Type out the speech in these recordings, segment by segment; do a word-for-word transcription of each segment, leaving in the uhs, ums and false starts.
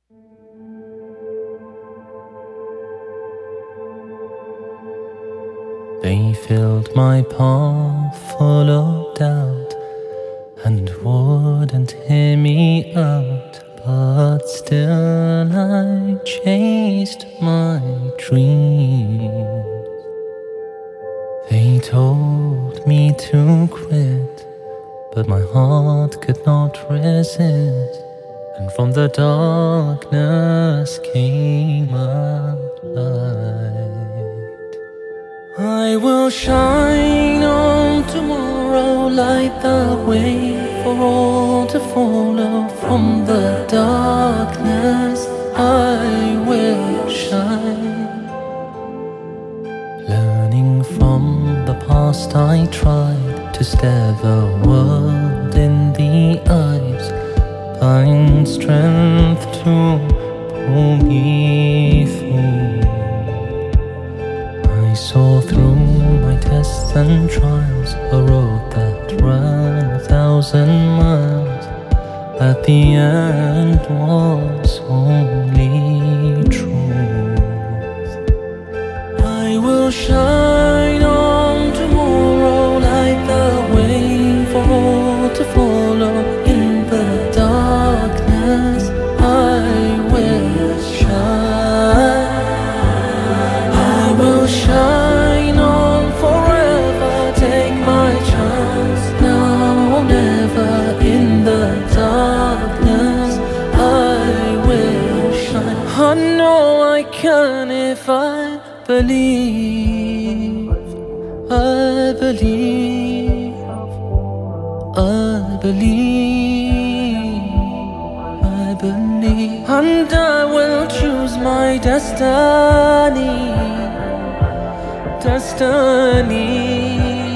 They filled my path full of doubt and wouldn't hear me out, but still I chased my dreams. They told me to quit, but my heart could not resist, and from the darkness came a light. I will shine on tomorrow, light the way for all to follow. From the darkness I will shine. Learning from the past, I tried to stare the world in the eyes, find strength to pull me through. I saw through my tests and trials, a road that ran a thousand miles. At the end was only truth. I will shine on tomorrow, light the way for all to follow. In the darkness I will shine. I will shine on forever, take my chance now or never. In the darkness I will shine. I know I can if I believe. I believe. I believe. I believe. And I will choose my destiny. Destiny.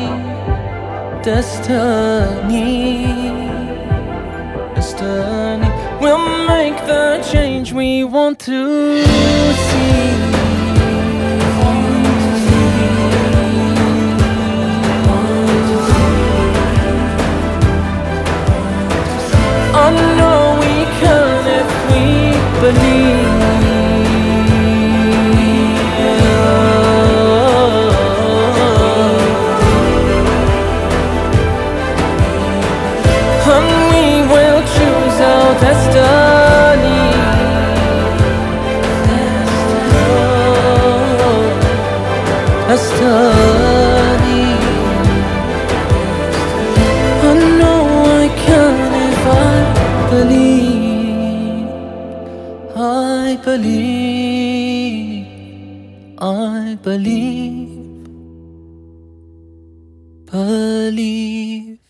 Destiny. Destiny. We'll make the change we want to see. I know we can if we believe. And we will choose our destiny. Destiny. I know I can if I believe. I believe. I believe. Believe.